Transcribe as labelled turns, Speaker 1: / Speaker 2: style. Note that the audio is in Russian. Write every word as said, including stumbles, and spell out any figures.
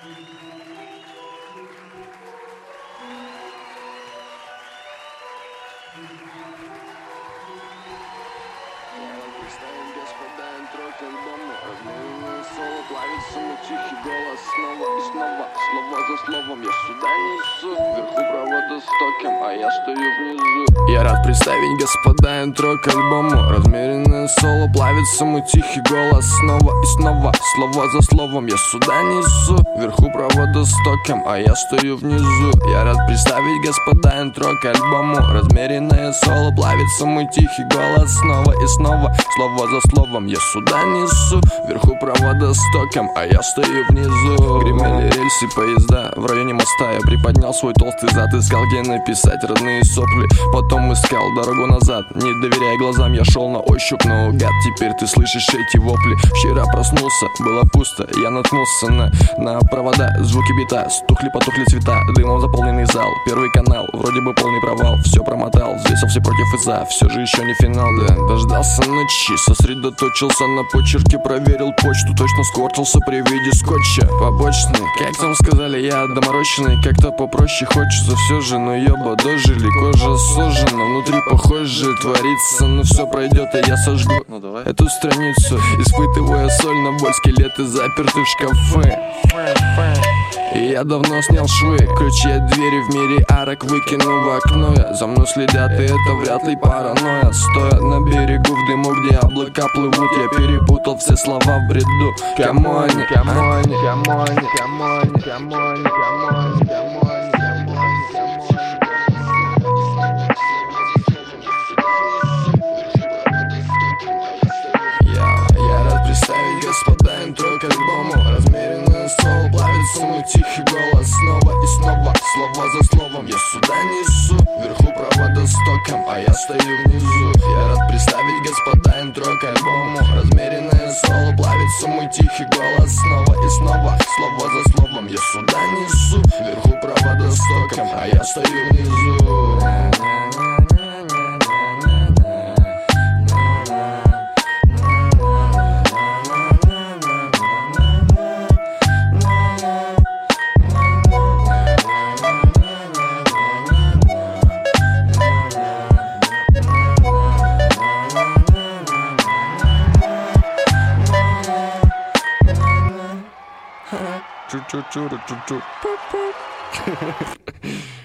Speaker 1: Представим, господа, интро к альбому. Размеренное соло, плавится мой тихий голос. Снова и снова, слово за словом я сюда несу. Вверху провода с током, а я стою внизу. Я рад представить, господа, интро к альбому. Размеренное соло, плавится мой тихий голос. Снова и снова, слово за словом я сюда несу. Вверху провода с током, а я стою внизу. Я рад представить, господа, интро к альбому. Размеренное соло, плавится мой тихий голос. Снова и снова, слово за словом я сюда несу. Вверху провода с током, а я стою внизу. Гремели рельсы поезда в районе моста. Я приподнял свой толстый зад, искал, где написать родные сопли. Потом искал дорогу назад, не доверяя глазам, я шел на ощупь наугад. Теперь ты слышишь эти вопли. Вчера проснулся, было пусто, я наткнулся на, на провода. Звуки бита, стухли, потухли цвета. Дымом заполненный зал, первый канал, вроде бы полный провал. Все промотал, взвесил все против и за. Все же еще не финал, да. Дождался ночи, сосредоточился на почерке. Проверил почту, точно скорчился при виде скотча. Побочный, как там сказали, я доморощенный. Как-то попроще хочется все же, но ёба дожили. Кожа сожжена, внутри похоже творится. Но все пройдет, и я сожгу ну, давай. Эту страницу, испытывая соль на боль. Скелеты заперты в шкафы. И я давно снял швы. Ключи от двери в мире арок выкину в окно. Я за мной следят, и это вряд ли паранойя. Стоя на берегу в дыму, где облака плывут, я перепутал все слова в бреду. Кому они, кому они, кому они, кому они, кому они, кому они, кому они. Господа, интро к альбому. Размеренное соло, плавится мой тихий голос. Снова и снова, слово за словом я сюда несу. Вверху провода с током, а я стою внизу. Я рад представить, господа, интро к альбому. Размеренное соло, плавится мой тихий голос. Снова и снова, слово за словом я сюда несу. Вверху провода с током, а я стою внизу. Чу-чу-чу-чу-чу.